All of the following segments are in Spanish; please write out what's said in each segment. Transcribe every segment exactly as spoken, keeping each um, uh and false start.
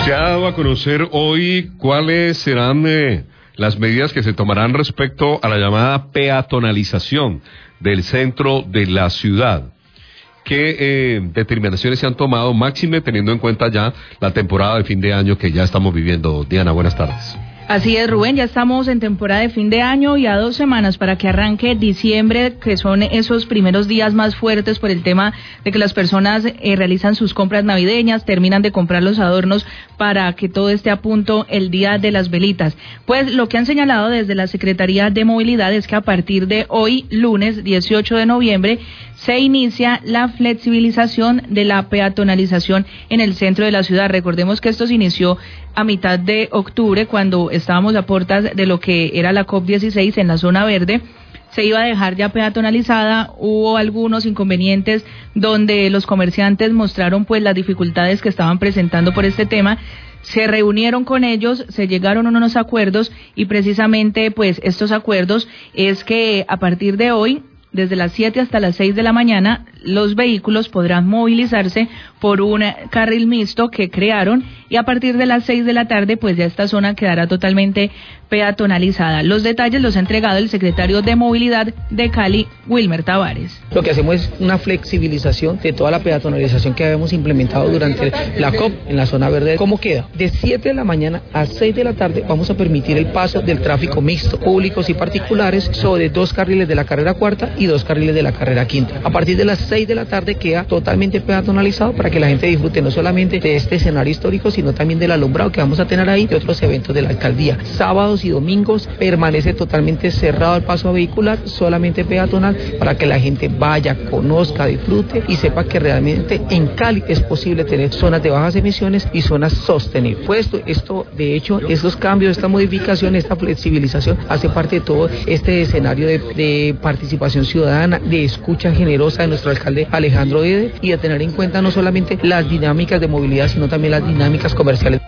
Se ha dado a conocer hoy cuáles serán eh, las medidas que se tomarán respecto a la llamada peatonalización del centro de la ciudad. ¿Qué eh, determinaciones se han tomado, máxime teniendo en cuenta ya la temporada de fin de año que ya estamos viviendo? Diana, buenas tardes. Así es, Rubén, ya estamos en temporada de fin de año y a dos semanas para que arranque diciembre, que son esos primeros días más fuertes por el tema de que las personas eh, realizan sus compras navideñas, terminan de comprar los adornos para que todo esté a punto el día de las velitas. Pues lo que han señalado desde la Secretaría de Movilidad es que a partir de hoy, lunes dieciocho de noviembre, se inicia la flexibilización de la peatonalización en el centro de la ciudad. Recordemos que esto se inició a mitad de octubre, cuando estábamos a puertas de lo que era la COP dieciséis en la zona verde. Se iba a dejar ya peatonalizada, hubo algunos inconvenientes donde los comerciantes mostraron pues las dificultades que estaban presentando por este tema. Se reunieron con ellos, se llegaron a unos acuerdos y precisamente pues estos acuerdos es que a partir de hoy, desde las siete hasta las seis de la mañana, los vehículos podrán movilizarse por un carril mixto que crearon y a partir de las seis de la tarde, pues ya esta zona quedará totalmente peatonalizada. Los detalles los ha entregado el secretario de Movilidad de Cali, Wilmer Tavares. Lo que hacemos es una flexibilización de toda la peatonalización que habíamos implementado durante la COP en la zona verde. ¿Cómo queda? De siete de la mañana a seis de la tarde vamos a permitir el paso del tráfico mixto, públicos y particulares, sobre dos carriles de la carrera cuarta y dos carriles de la carrera quinta. A partir de las seis de la tarde queda totalmente peatonalizado para que la gente disfrute no solamente de este escenario histórico, sino también del alumbrado que vamos a tener ahí y otros eventos de la alcaldía. Sábados y domingos permanece totalmente cerrado el paso vehicular, solamente peatonal, para que la gente vaya, conozca, disfrute y sepa que realmente en Cali es posible tener zonas de bajas emisiones y zonas sostenibles. Pues esto, esto de hecho, estos cambios, esta modificación, esta flexibilización hace parte de todo este escenario de, de participación ciudadana, de escucha generosa de nuestro alcalde Alejandro Eder y de tener en cuenta no solamente las dinámicas de movilidad, sino también las dinámicas comerciales.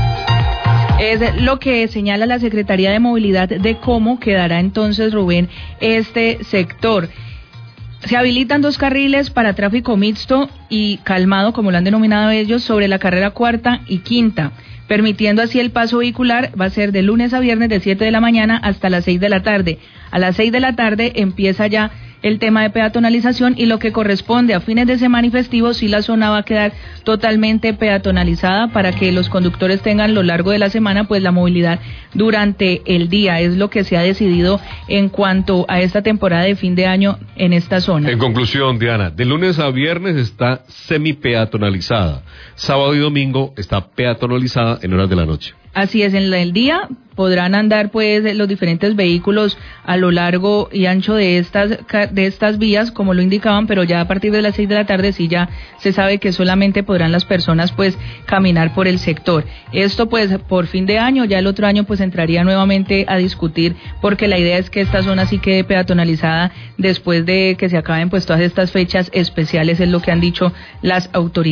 Es lo que señala la Secretaría de Movilidad de cómo quedará entonces, Rubén, este sector. Se habilitan dos carriles para tráfico mixto y calmado, como lo han denominado ellos, sobre la carrera cuarta y quinta, permitiendo así el paso vehicular. Va a ser de lunes a viernes de siete de la mañana hasta las seis de la tarde. A las seis de la tarde empieza ya el tema de peatonalización y lo que corresponde a fines de semana y festivos, sí la zona va a quedar totalmente peatonalizada para que los conductores tengan a lo largo de la semana pues la movilidad durante el día. Es lo que se ha decidido en cuanto a esta temporada de fin de año en esta zona. En conclusión, Diana, de lunes a viernes está semi peatonalizada, sábado y domingo está peatonalizada en horas de la noche. Así es, en el día podrán andar pues los diferentes vehículos a lo largo y ancho de estas de estas vías, como lo indicaban, pero ya a partir de las seis de la tarde sí ya se sabe que solamente podrán las personas pues caminar por el sector. Esto pues por fin de año, ya el otro año pues entraría nuevamente a discutir, porque la idea es que esta zona sí quede peatonalizada después de que se acaben pues todas estas fechas especiales, es lo que han dicho las autoridades.